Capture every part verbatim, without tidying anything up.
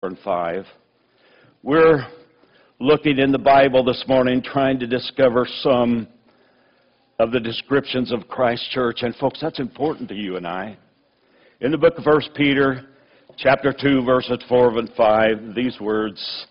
and five. We're looking in the Bible this morning trying to discover some of the descriptions of Christ's church. And folks, that's important to you and I. In the book of First Peter, chapter two, verses four and five, these words.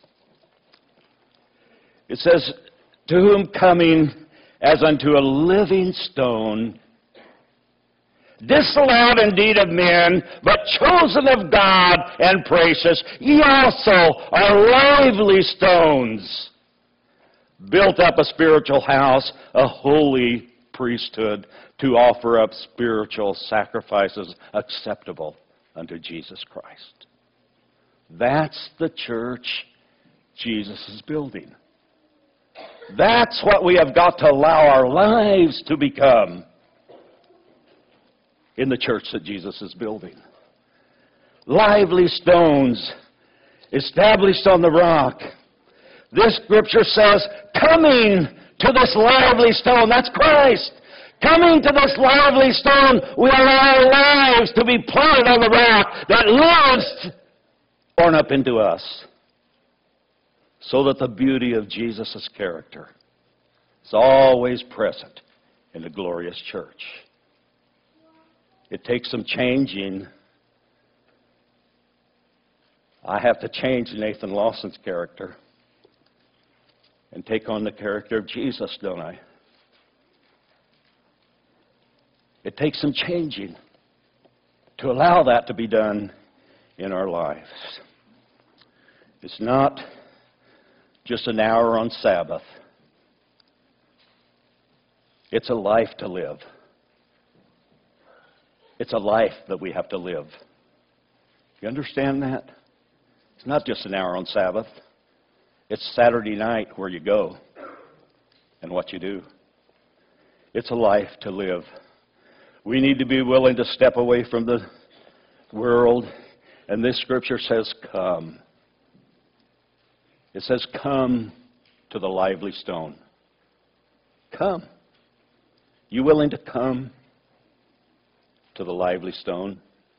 It says, "To whom coming as unto a living stone, disallowed indeed of men, but chosen of God and precious, ye also are lively stones, built up a spiritual house, a holy priesthood, to offer up spiritual sacrifices acceptable unto Jesus Christ." That's the church Jesus is building. That's what we have got to allow our lives to become in the church that Jesus is building. Lively stones established on the rock. This scripture says, coming to this lively stone, that's Christ. Coming to this lively stone, we allow our lives to be planted on the rock that lives born up into us, so that the beauty of Jesus' character is always present in the glorious church. It takes some changing. I have to change Nathan Lawson's character and take on the character of Jesus, don't I? It takes some changing to allow that to be done in our lives. It's not just an hour on Sabbath. It's a life to live. It's a life that we have to live. You understand that? It's not just an hour on Sabbath. It's Saturday night where you go and what you do. It's a life to live. We need to be willing to step away from the world. And this scripture says, come. It says, come to the lively stone. Come. You willing to come to the lively stone?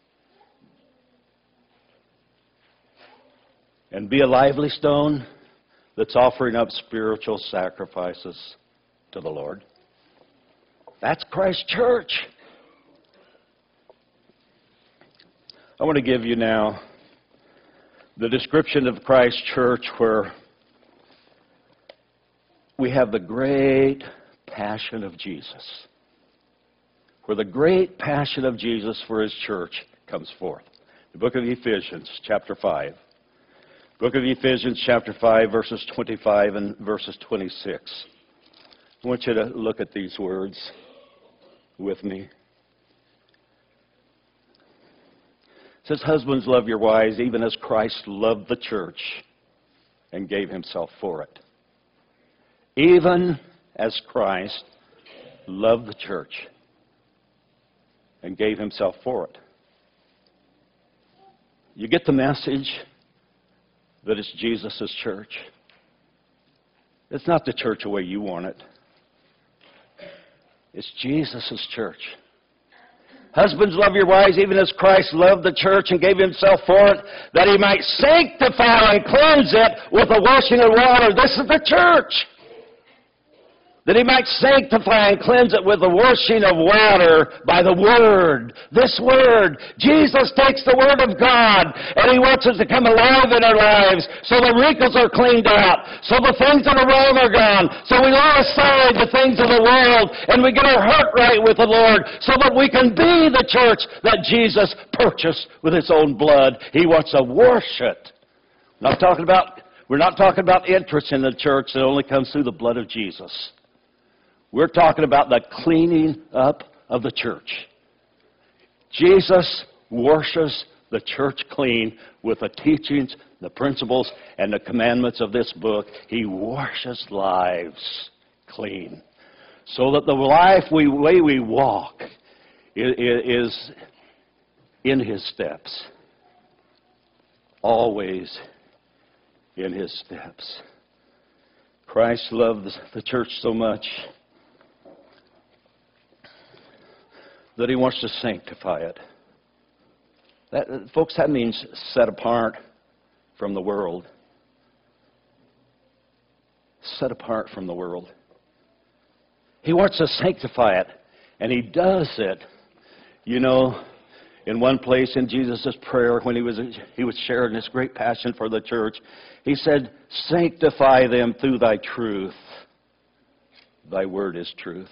And be a lively stone that's offering up spiritual sacrifices to the Lord. That's Christ's church. I want to give you now the description of Christ's church, where we have the great passion of Jesus. Where the great passion of Jesus for His church comes forth. The book of Ephesians, chapter five. Book of Ephesians, chapter five, verses twenty-five and verses twenty-six. I want you to look at these words with me. It says, husbands, love your wives, even as Christ loved the church and gave Himself for it. Even as Christ loved the church and gave Himself for it. You get the message that it's Jesus' church? It's not the church the way you want it. It's Jesus' church. Husbands, love your wives, even as Christ loved the church and gave Himself for it, that He might sanctify and cleanse it with the washing of water. This is the church. That He might sanctify and cleanse it with the washing of water by the Word. This Word. Jesus takes the Word of God and He wants us to come alive in our lives so the wrinkles are cleaned out, so the things of the world are gone, so we lay aside the things of the world and we get our heart right with the Lord so that we can be the church that Jesus purchased with His own blood. He wants to wash it. I'm not talking about, we're not talking about entrance in the church that only comes through the blood of Jesus. We're talking about the cleaning up of the church. Jesus washes the church clean with the teachings, the principles, and the commandments of this book. He washes lives clean so that the life we, way we walk is in His steps. Always in His steps. Christ loved the church so much that He wants to sanctify it. That, folks, that means set apart from the world. Set apart from the world. He wants to sanctify it, and He does it. You know, in one place in Jesus' prayer, when he was, he was sharing His great passion for the church, He said, sanctify them through Thy truth. Thy word is truth.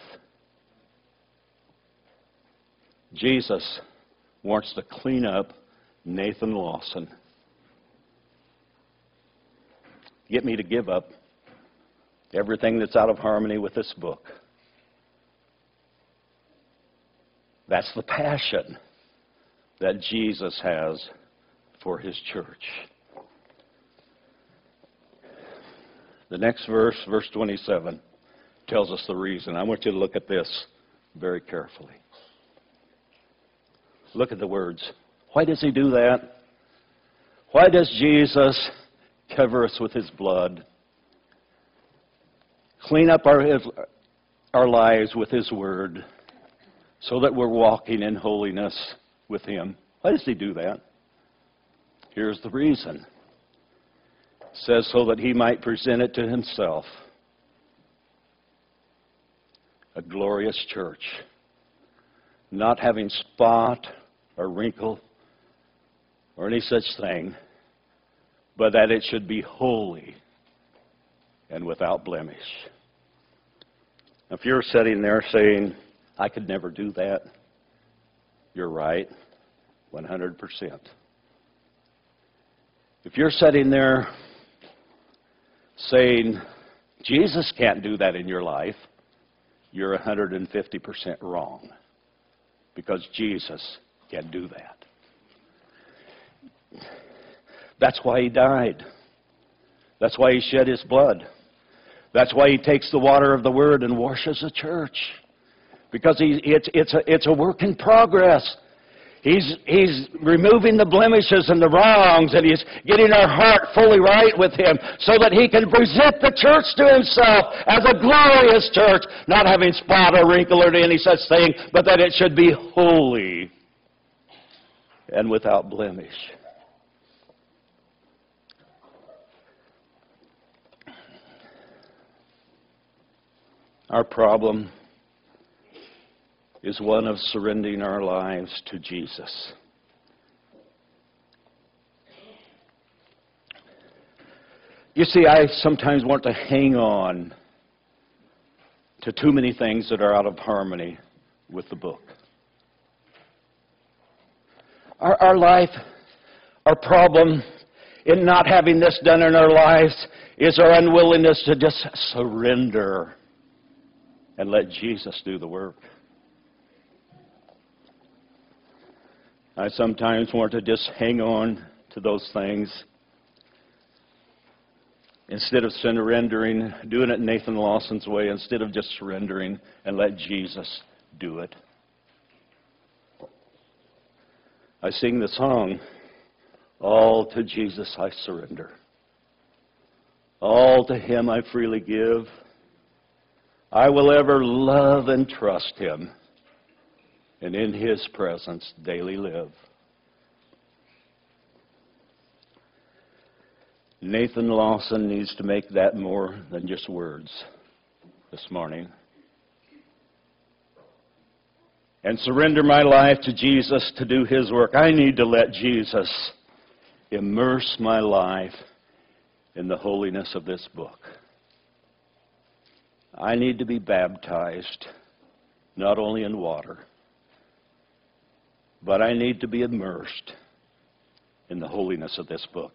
Jesus wants to clean up Nathan Lawson. Get me to give up everything that's out of harmony with this book. That's the passion that Jesus has for His church. The next verse, verse twenty-seven, tells us the reason. I want you to look at this very carefully. Look at the words. Why does He do that? Why does Jesus cover us with His blood? Clean up our, our lives with His word so that we're walking in holiness with Him. Why does He do that? Here's the reason. It says so that He might present it to Himself. A glorious church, not having spot or wrinkle or any such thing, but that it should be holy and without blemish. If you're sitting there saying, I could never do that, you're right, one hundred percent. If you're sitting there saying, Jesus can't do that in your life, you're one hundred fifty percent wrong, because Jesus can do that. That's why He died. That's why He shed His blood. That's why He takes the water of the Word and washes the church. Because he, it's, it's, a, it's a work in progress. He's, he's removing the blemishes and the wrongs, and He's getting our heart fully right with Him so that He can present the church to Himself as a glorious church, not having spot or wrinkle or any such thing, but that it should be holy and without blemish. Our problem is one of surrendering our lives to Jesus. You see, I sometimes want to hang on to too many things that are out of harmony with the book. Our, our life, our problem in not having this done in our lives is our unwillingness to just surrender and let Jesus do the work. I sometimes want to just hang on to those things instead of surrendering, doing it Nathan Lawson's way, instead of just surrendering and let Jesus do it. I sing the song, all to Jesus I surrender. All to Him I freely give. I will ever love and trust Him, and in His presence daily live. Nathan Lawson needs to make that more than just words this morning. And surrender my life to Jesus to do His work. I need to let Jesus immerse my life in the holiness of this book. I need to be baptized, not only in water, but I need to be immersed in the holiness of this book.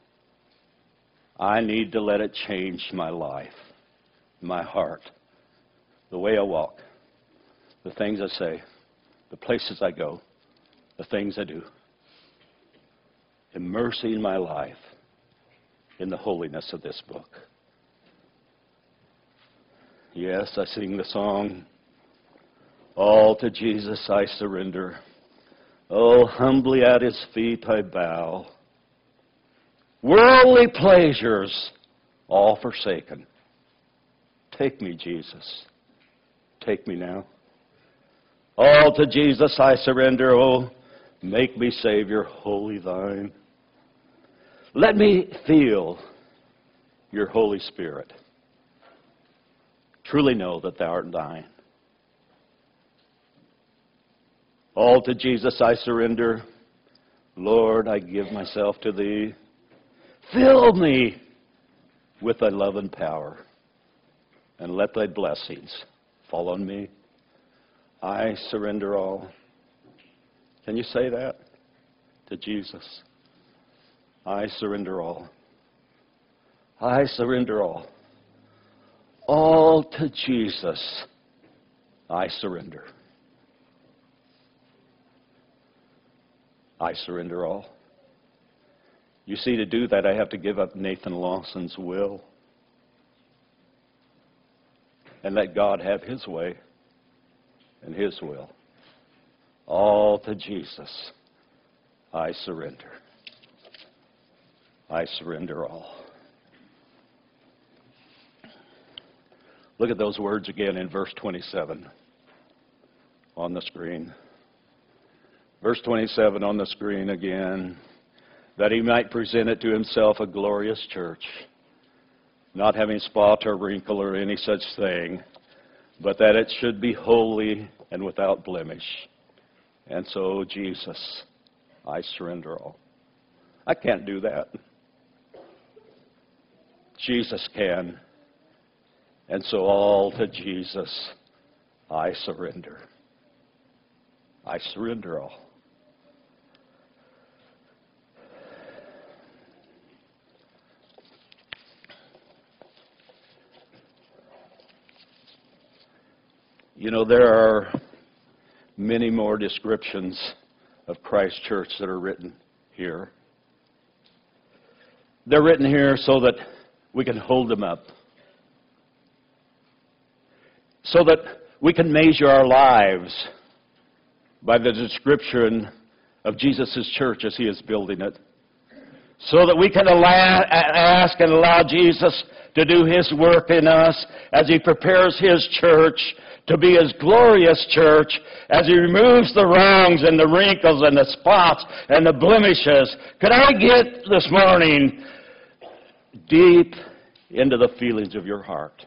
I need to let it change my life, my heart, the way I walk, the things I say, the places I go, the things I do. Immersing my life in the holiness of this book. Yes, I sing the song, all to Jesus I surrender. Oh, humbly at His feet I bow. Worldly pleasures all forsaken. Take me, Jesus. Take me now. All to Jesus I surrender. Oh, make me, Savior, wholly Thine. Let me feel your Holy Spirit. Truly know that thou art thine. All to Jesus I surrender. Lord, I give myself to thee. Fill me with thy love and power, and let thy blessings fall on me. I surrender all. Can you say that to Jesus? I surrender all. I surrender all. All to Jesus I surrender. I surrender all. You see, to do that, I have to give up Nathan Lawson's will and let God have his way and his will. All to Jesus I surrender. I surrender all. Look at those words again in verse twenty-seven on the screen. Verse twenty-seven on the screen again. That he might present it to himself a glorious church, not having spot or wrinkle or any such thing, but that it should be holy and without blemish. And so, Jesus, I surrender all. I can't do that. Jesus can. And so all to Jesus I surrender. I surrender all. You know, there are many more descriptions of Christ Church that are written here. They're written here so that we can hold them up, so that we can measure our lives by the description of Jesus' church as he is building it, so that we can allow, ask and allow Jesus to do his work in us as he prepares his church to be his glorious church, as he removes the wrongs and the wrinkles and the spots and the blemishes. Could I get this morning deep into the feelings of your heart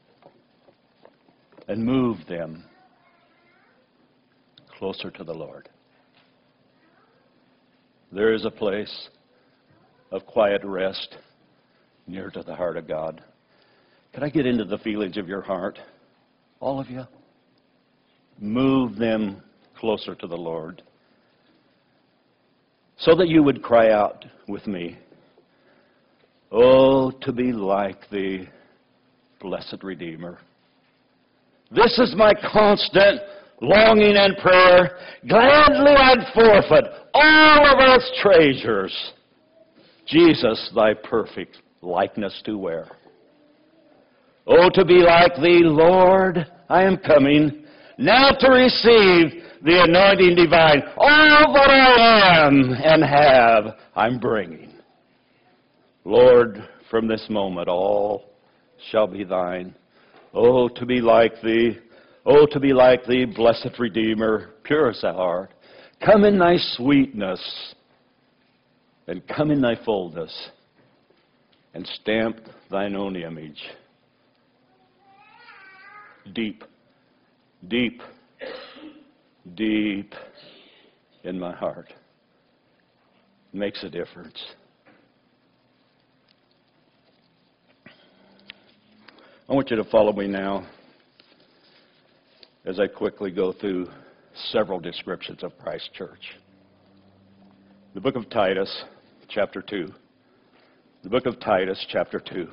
and move them closer to the Lord? There is a place of quiet rest near to the heart of God. Could I get into the feelings of your heart? All of you? Move them closer to the Lord, so that you would cry out with me, oh, to be like the blessed Redeemer. This is my constant longing and prayer. Gladly I'd forfeit all of earth's treasures, Jesus, thy perfect likeness to wear. Oh, to be like thee, Lord, I am coming, now to receive the anointing divine. All that I am and have, I'm bringing. Lord, from this moment, all shall be thine. Oh, to be like thee, oh, to be like thee, blessed Redeemer, pure as thou art. Come in thy sweetness, and come in thy fullness, and stamp thine own image. Deep, deep, deep in my heart. Makes a difference. I want you to follow me now as I quickly go through several descriptions of Christ's church. The book of Titus, chapter two. The book of Titus, chapter two.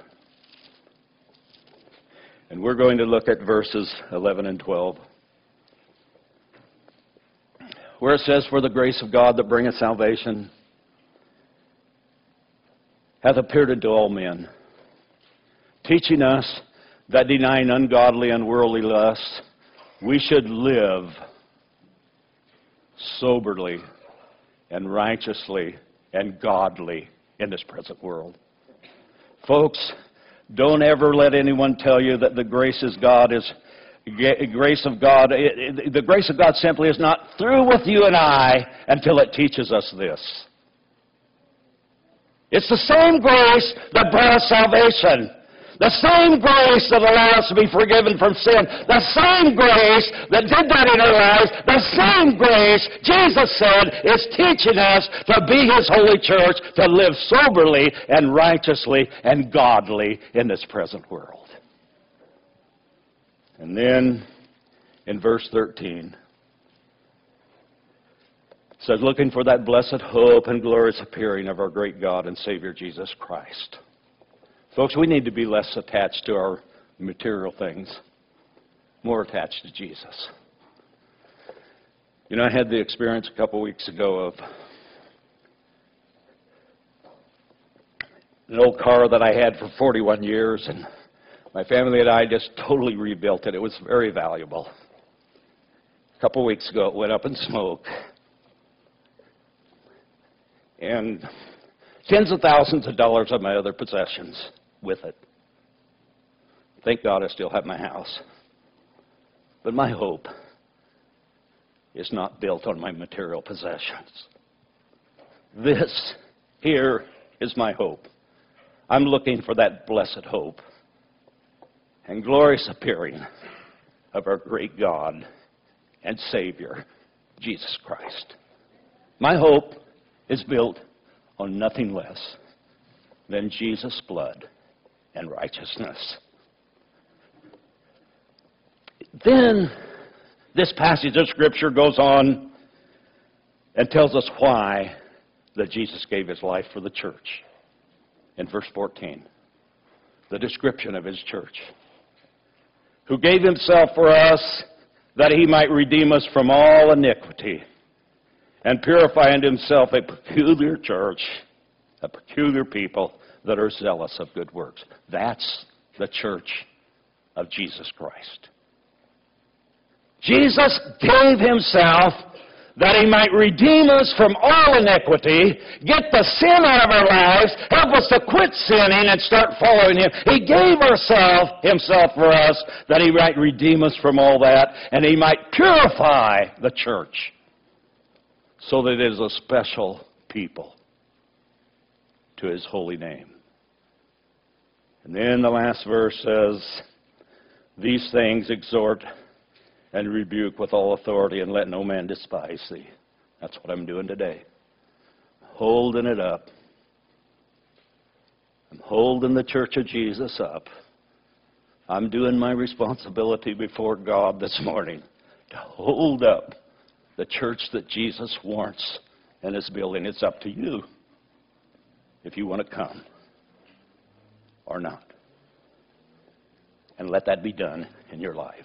And we're going to look at verses eleven and twelve, where it says, for the grace of God that bringeth salvation hath appeared unto all men, teaching us that denying ungodly and worldly lusts, we should live soberly and righteously and godly in this present world. Folks, don't ever let anyone tell you that the grace of God is grace of God. It, it, the grace of God simply is not through with you and I until it teaches us this. It's the same grace that brought us salvation. The same grace that allowed us to be forgiven from sin. The same grace that did that in our lives. The same grace, Jesus said, is teaching us to be His holy church, to live soberly and righteously and godly in this present world. And then in verse thirteen, it says, looking for that blessed hope and glorious appearing of our great God and Savior Jesus Christ. Folks, we need to be less attached to our material things, more attached to Jesus. You know, I had the experience a couple weeks ago of an old car that I had for forty-one years, and my family and I just totally rebuilt it. It was very valuable. A couple weeks ago, it went up in smoke. And tens of thousands of dollars of my other possessions with it. Thank God I still have my house. But my hope is not built on my material possessions. This here is my hope. I'm looking for that blessed hope and glorious appearing of our great God and Savior, Jesus Christ. My hope is built on nothing less than Jesus' blood and righteousness. Then this passage of Scripture goes on and tells us why that Jesus gave His life for the church. In verse fourteen, the description of His church. Who gave Himself for us that He might redeem us from all iniquity and purify unto Himself a peculiar church, a peculiar people that are zealous of good works. That's the church of Jesus Christ. Jesus gave Himself that He might redeem us from all iniquity, get the sin out of our lives, help us to quit sinning and start following Him. He gave Himself, himself for us that He might redeem us from all that, and He might purify the church so that it is a special people to His holy name. And then the last verse says, these things exhort and rebuke with all authority, and let no man despise thee. That's what I'm doing today. Holding it up. I'm holding the church of Jesus up. I'm doing my responsibility before God this morning to hold up the church that Jesus wants and is building. It's up to you if you want to come or not. And let that be done in your lives.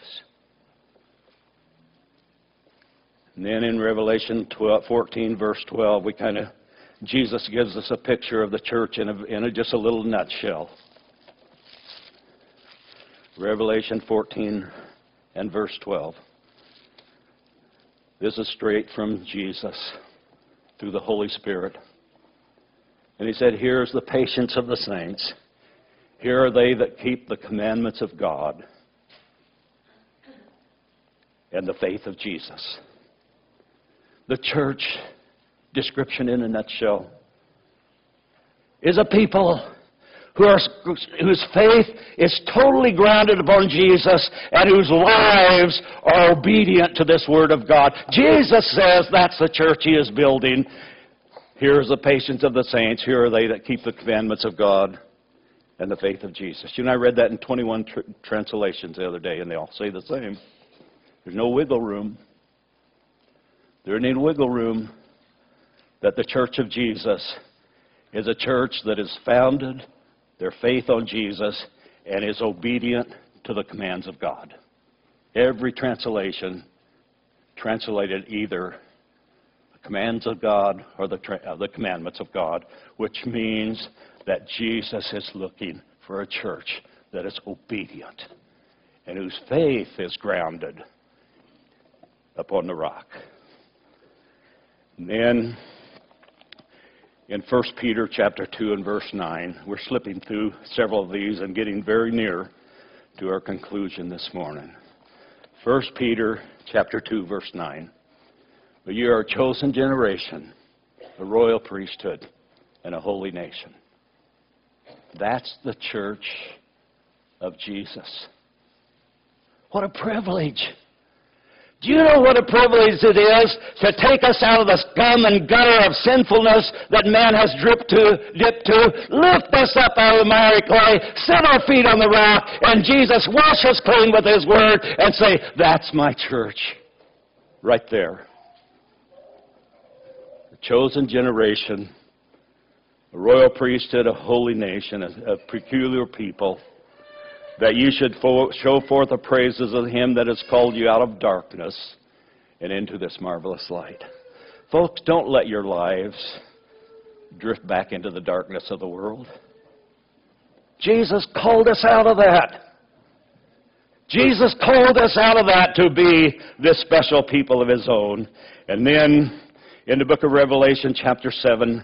And then in Revelation twelve, fourteen, verse twelve, we kind of, Jesus gives us a picture of the church in, a, in a, just a little nutshell. Revelation fourteen and verse twelve. This is straight from Jesus through the Holy Spirit. And He said, here is the patience of the saints. Here are they that keep the commandments of God and the faith of Jesus. The church, description in a nutshell, is a people who are, whose faith is totally grounded upon Jesus and whose lives are obedient to this Word of God. Jesus says that's the church He is building. Here is the patience of the saints. Here are they that keep the commandments of God and the faith of Jesus. You know, I read that in twenty-one tr- translations the other day, and they all say the same. There's no wiggle room. There ain't any wiggle room that the church of Jesus is a church that is founded, their faith on Jesus, and is obedient to the commands of God. Every translation translated either the commands of God or the, tra- uh, the commandments of God, which means that Jesus is looking for a church that is obedient and whose faith is grounded upon the rock. And then in First Peter chapter two and verse nine, we're slipping through several of these and getting very near to our conclusion this morning. First Peter chapter two, verse nine. But you are a chosen generation, a royal priesthood, and a holy nation. That's the church of Jesus. What a privilege. Do you know what a privilege it is to take us out of the scum and gutter of sinfulness that man has dripped to, dipped to, lift us up out of the miry clay, set our feet on the rock, and Jesus wash us clean with His Word and say, that's my church. Right there. A chosen generation, a royal priesthood, a holy nation, a, a peculiar people, that you should fo- show forth the praises of Him that has called you out of darkness and into this marvelous light. Folks, don't let your lives drift back into the darkness of the world. Jesus called us out of that. Jesus called us out of that to be this special people of His own. And then in the book of Revelation, chapter seven,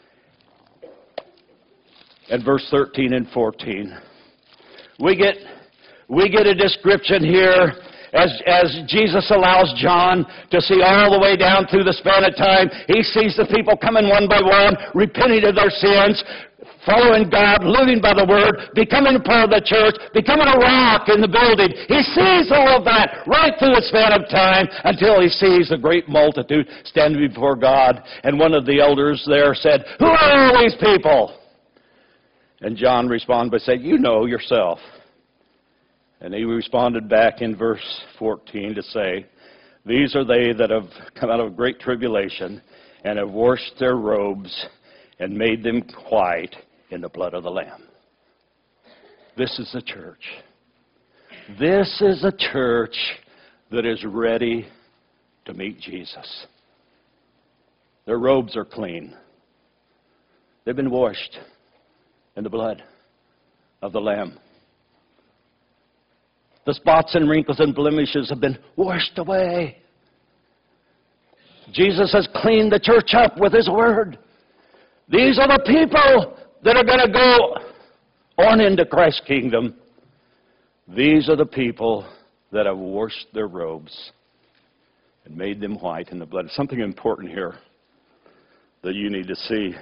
and verse thirteen and fourteen, We get, we get a description here as, as Jesus allows John to see all the way down through the span of time. He sees the people coming one by one, repenting of their sins, following God, living by the Word, becoming a part of the church, becoming a rock in the building. He sees all of that right through the span of time until he sees a great multitude standing before God. And one of the elders there said, "Who are all these people?" And John responded by saying, "You know yourself." And he responded back in verse fourteen to say, "These are they that have come out of great tribulation and have washed their robes and made them white in the blood of the Lamb." This is the church. This is a church that is ready to meet Jesus. Their robes are clean. They've been washed in the blood of the Lamb. The spots and wrinkles and blemishes have been washed away. Jesus has cleaned the church up with His Word. These are the people that are going to go on into Christ's kingdom. These are the people that have washed their robes and made them white in the blood. Something important here that you need to see.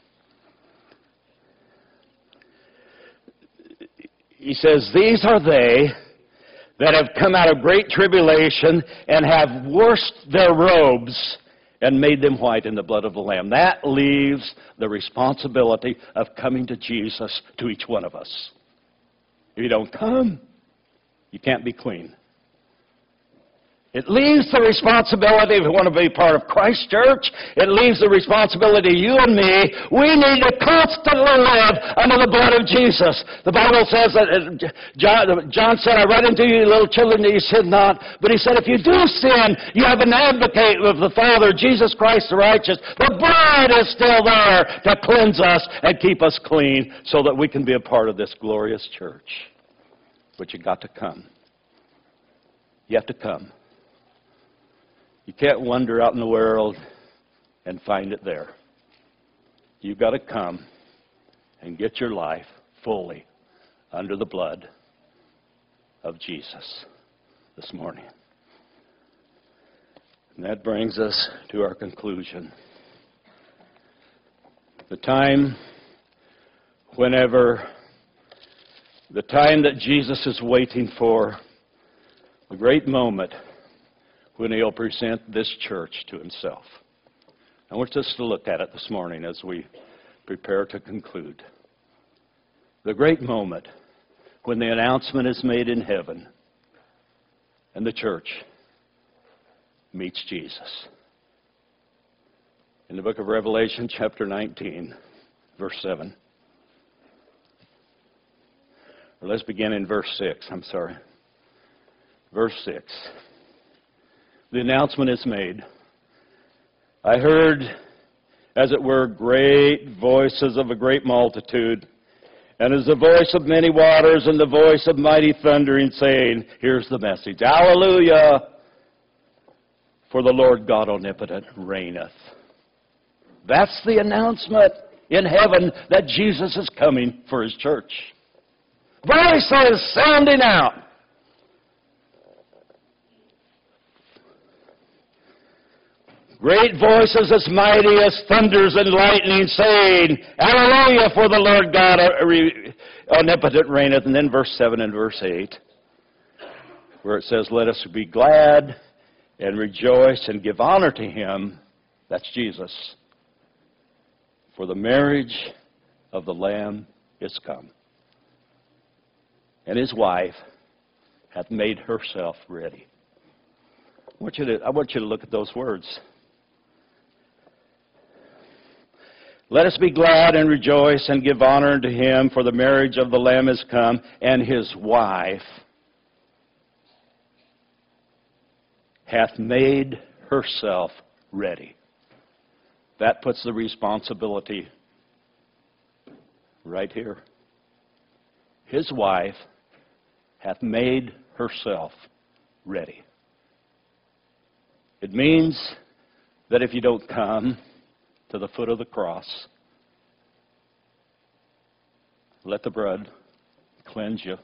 He says, "These are they that have come out of great tribulation and have washed their robes and made them white in the blood of the Lamb." That leaves the responsibility of coming to Jesus to each one of us. If you don't come, you can't be clean. It leaves the responsibility, if we want to be part of Christ's church, it leaves the responsibility to you and me. We need to constantly live under the blood of Jesus. The Bible says that, uh, John, John said, "I write unto you, little children, that you sin not." But he said, if you do sin, you have an advocate with the Father, Jesus Christ the righteous. The blood is still there to cleanse us and keep us clean so that we can be a part of this glorious church. But you got to come. You have to come. You can't wander out in the world and find it there. You've got to come and get your life fully under the blood of Jesus this morning. And that brings us to our conclusion. The time whenever, the time that Jesus is waiting for, the great moment when He'll present this church to Himself. I want us to look at it this morning as we prepare to conclude. The great moment when the announcement is made in heaven and the church meets Jesus. In the book of Revelation, chapter nineteen, verse seven. Or let's begin in verse six, I'm sorry. Verse six. The announcement is made. "I heard, as it were, great voices of a great multitude, and as the voice of many waters, and the voice of mighty thundering, saying," here's the message, "Hallelujah! For the Lord God omnipotent reigneth." That's the announcement in heaven that Jesus is coming for His church. Voices sounding out. Great voices as mighty as thunders and lightning, saying, Hallelujah, for the Lord God omnipotent reigneth. And then verse seven and verse eight, where it says, Let us be glad and rejoice and give honor to him, that's Jesus, for the marriage of the Lamb is come, and his wife hath made herself ready. I want you to, I want you to look at those words. Let us be glad and rejoice and give honor unto him, for the marriage of the Lamb is come, and his wife hath made herself ready. That puts the responsibility right here. His wife hath made herself ready. It means that if you don't come to the foot of the cross, let the blood cleanse you.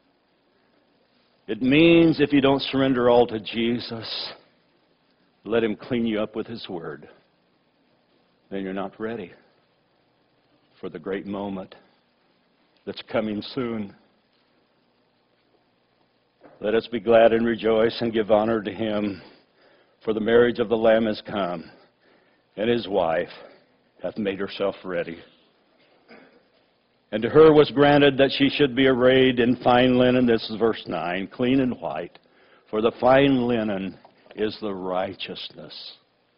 It means if you don't surrender all to Jesus, let him clean you up with his word, then you're not ready for the great moment that's coming soon. Let us be glad and rejoice and give honor to him, for the marriage of the Lamb is come, and his wife hath made herself ready. And to her was granted that she should be arrayed in fine linen, this is verse nine, clean and white, for the fine linen is the righteousness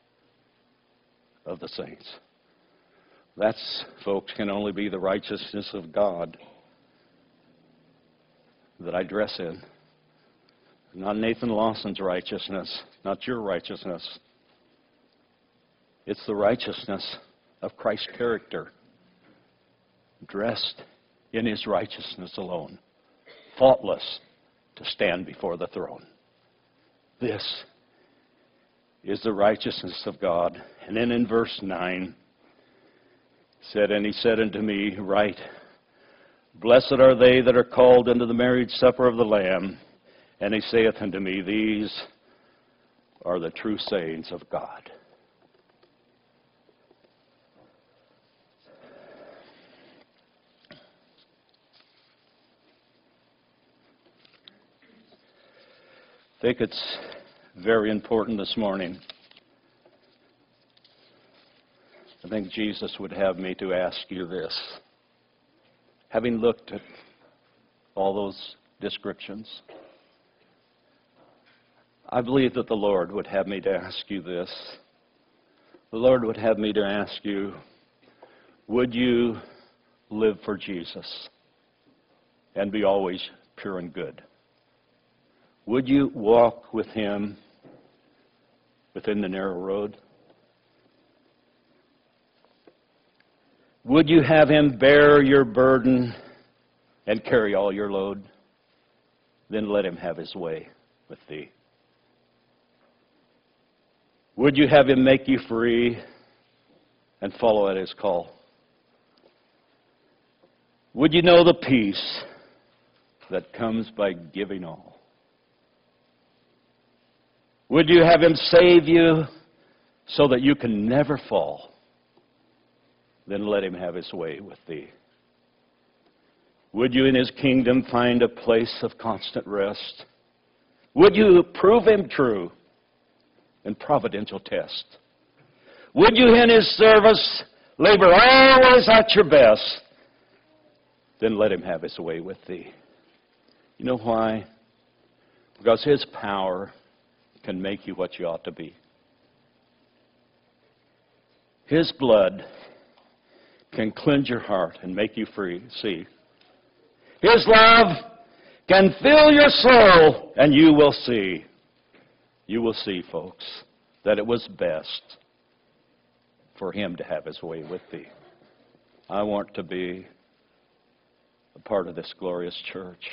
of the saints. That's, folks, can only be the righteousness of God that I dress in. Not Nathan Lawson's righteousness, not your righteousness. It's the righteousness of Christ's character, dressed in his righteousness alone, faultless to stand before the throne. This is the righteousness of God. And then in verse nine, said, And he said unto me, Write, Blessed are they that are called into the marriage supper of the Lamb. And he saith unto me, These are the true sayings of God. I think it's very important this morning. I think Jesus would have me to ask you this. Having looked at all those descriptions, I believe that the Lord would have me to ask you this. The Lord would have me to ask you, would you live for Jesus and be always pure and good? Would you walk with him within the narrow road? Would you have him bear your burden and carry all your load? Then let him have his way with thee. Would you have him make you free and follow at his call? Would you know the peace that comes by giving all? Would you have him save you so that you can never fall? Then let him have his way with thee. Would you in his kingdom find a place of constant rest? Would you prove him true in providential test? Would you in his service labor always at your best? Then let him have his way with thee. You know why? Because his power can make you what you ought to be. His blood can cleanse your heart and make you free. See, his love can fill your soul, and you will see. You will see, folks, that it was best for him to have his way with thee. I want to be a part of this glorious church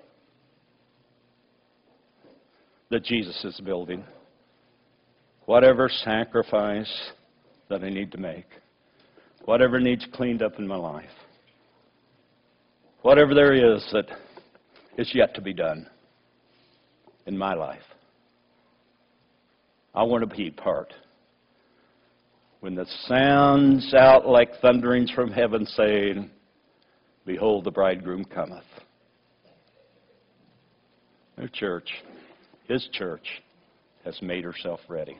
that Jesus is building. Whatever sacrifice that I need to make, whatever needs cleaned up in my life, whatever there is that is yet to be done in my life, I want to be part when the sounds out like thunderings from heaven saying, behold, the bridegroom cometh. The church, his church, has made herself ready.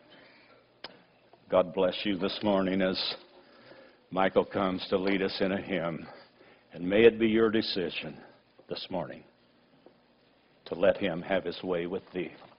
God bless you this morning as Michael comes to lead us in a hymn. And may it be your decision this morning to let him have his way with thee.